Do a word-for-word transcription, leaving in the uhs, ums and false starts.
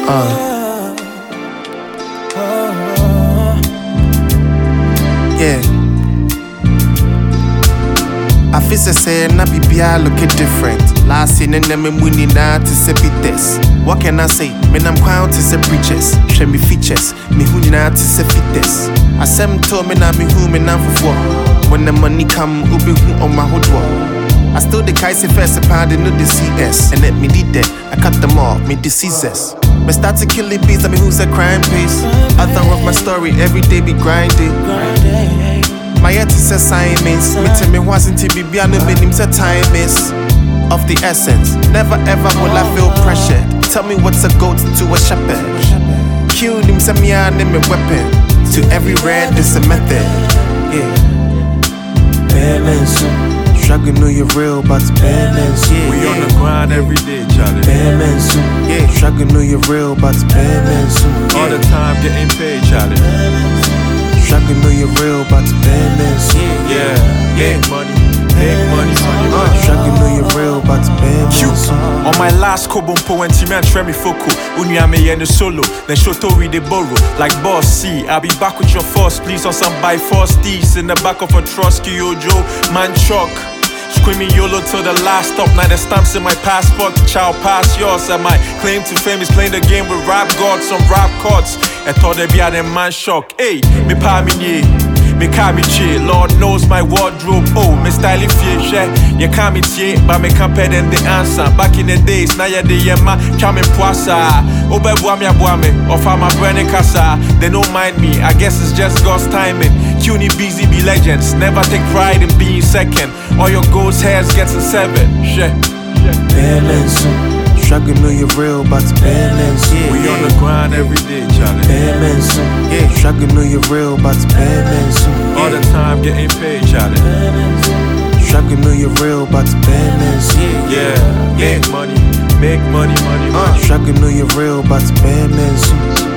Uh. Yeah. I feel say na bibia look different. Last year na me money na to say this. What can I say? Me nam crown to say preachers. Show me features. Me who na to say fitness. I sem to me na me who me na for. When the money come, ubi who on my hood wall. I still the Kaisi first pound in the C S. And let me did that. I cut them off, me diseases. Me start to kill the beats, I mean who's a crime piece. Author of my story, every day be grinding. My yet is assignments. Me tell me wasn't to be beyond the minimum time is of the essence. Never ever will I feel pressured. Tell me what's a goat to a shepherd. Kill him, send me a name a weapon. To every red, there's a method. Yeah. Balance. Struggle know you're real, but it's balance. Yeah, we yeah. on the grind every day, Charlie. Balance. Yeah. Struggle know you're real, but it's balance. Yeah. All the time getting paid, Charlie. Struggle know you're real, but it's balance. Yeah, yeah. Make money, make money, money, money. Struggle know you're real, but it's balance. On my last Kobompo when Timmy and Tremi Foko, Unyame and the solo, then Shoto we the borrow. Like boss C, I'll be back with your force, please on some by force thieves in the back of a Trotsky Ojo, man truck. Screaming YOLO till the last stop. Now the stamps in my passport. Child pass yours. And my claim to fame is playing the game with rap gods, some rap chords. I thought they be at a man shock. Hey, me pa me nye, me ka me che. Lord knows my wardrobe. Oh, me style fie she. You can't me tie, but me compare than the answer. Back in the days, now ya de yema, chame poisa. Obe boame boame, offer my brand casa. They don't mind me. I guess it's just God's timing. CUNY busy be legends. Never take pride in being second. All your goals hairs getting severed. Shit. Balance. Struggle know you're real, but it's balance. Yeah, we yeah. on the grind every day, Charlie. Balance. Yeah. Struggle know you're real, but it's balance. Yeah. All the time getting paid, Charlie. Struggle know you're real, but it's balance. Yeah, yeah. Make money, make money, money, money. Uh, struggle know you're real, but it's balance.